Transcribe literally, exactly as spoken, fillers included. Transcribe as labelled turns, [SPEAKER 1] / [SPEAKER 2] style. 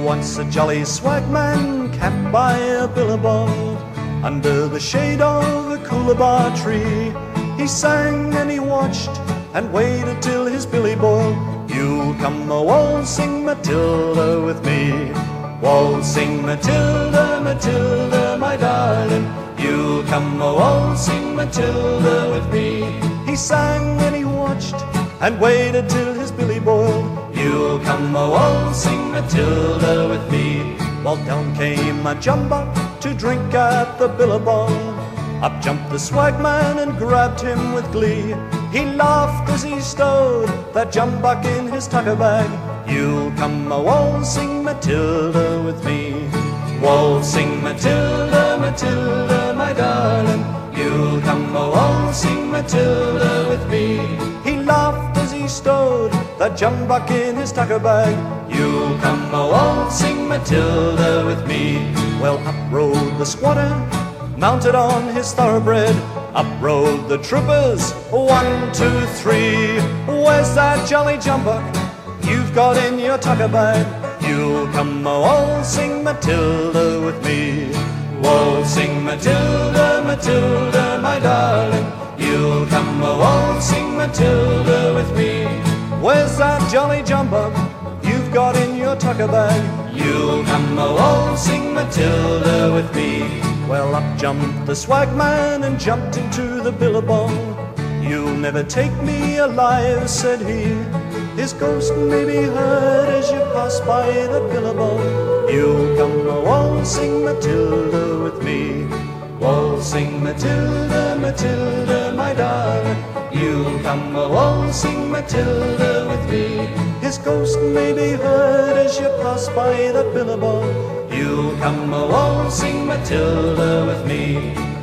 [SPEAKER 1] Once a jolly swagman camped by a billabong, under the shade of a coolabah tree. He sang and he watched and waited till his billy boiled. You'll come a waltzing Matilda with me, waltzing Matilda, Matilda, my darling. You'll come a waltzing Matilda with me. He sang and he watched and waited till his billy boiled. You'll come a waltzing Matilda with me. Well, down came a jumbuck to drink at the billabong. Up jumped the swagman and grabbed him with glee. He laughed as he stowed that jumbuck in his tucker bag. You'll come a waltzing Matilda with me, waltzing Matilda, Matilda, my darling. You'll come a waltzing Matilda with me. He laughed as he stowed that jumbuck in his tucker bag. You'll come a waltzing Matilda with me. Well, up rode the squatter, mounted on his thoroughbred. Up rode the troopers, one, two, three. Where's that jolly jumbuck you've got in your tucker bag? You'll come a waltzing Matilda with me, waltzing Matilda, Matilda, my darling. You'll come a waltzing Matilda with me. Where's that jolly jumbuck you've got in your tucker bag? You'll come a waltzing Matilda with me. Well, up jumped the swagman and jumped into the billabong. You'll never take me alive, said he. His ghost may be heard as you pass by the billabong. You'll come a waltzing Matilda with me, waltzing Matilda, Matilda, my darling. You'll come a waltzing Matilda with me. His ghost may be heard as you pass by the billabong. You'll come a waltzing Matilda with me.